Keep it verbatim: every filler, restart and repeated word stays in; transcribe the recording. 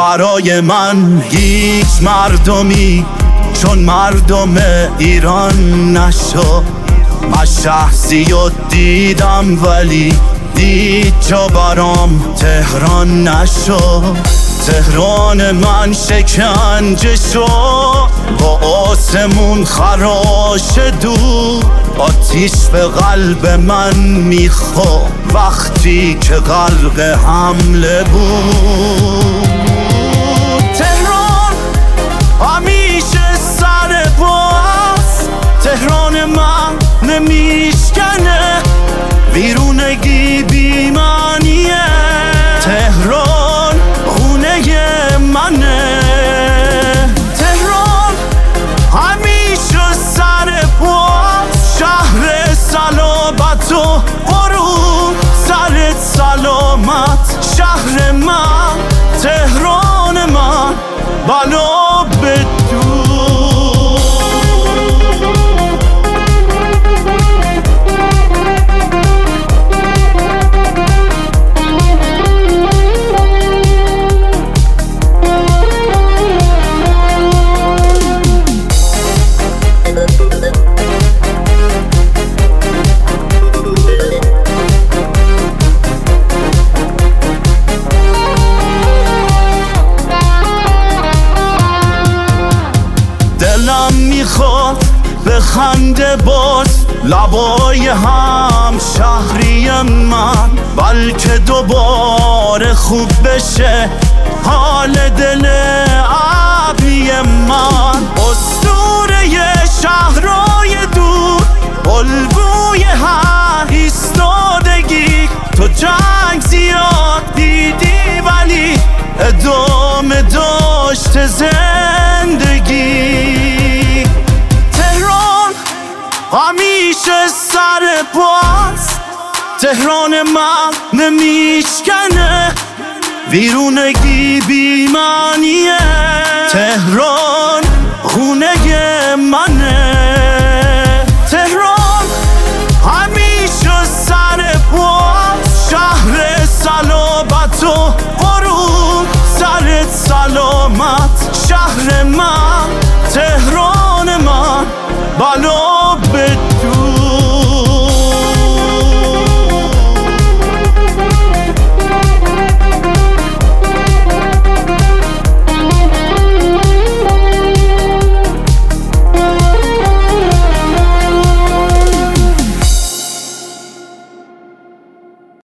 برای من هیچ مردمی چون مردم ایران نشد. من شخصی و دیدم ولی دید جا برام تهران نشد. تهران من شکنجه شد، با آسمون خراش دور. آتیش به قلب من میخورد وقتی که غرق حمله بود. تهران همیشه سر باز، تهران من نمیشکنه، ویرونگی بیمانیه. تهران خونه منه، تهران همیشه سر باز، شهر سلامت و غرور. سرت سلامت شهر من، تهران من بلا بدون. دلم میخواد به خنده باز لبای هم شهری من، بلکه دوباره خوب بشه حال دل ابری من. اسطوره شهرهای دور، الگوی هر ایستادگی. تو جنگ زیاد دیدی ولی ادامه داشت زندگی. تهران همیشه سر باز، تهران من نمیشکنه، ویرونگی بیمانیه. تهران خونه منه، تهران همیشه سر باز، شهر سلامت و غرور. سرت سلامت شهر من، تهران من بلا بدون.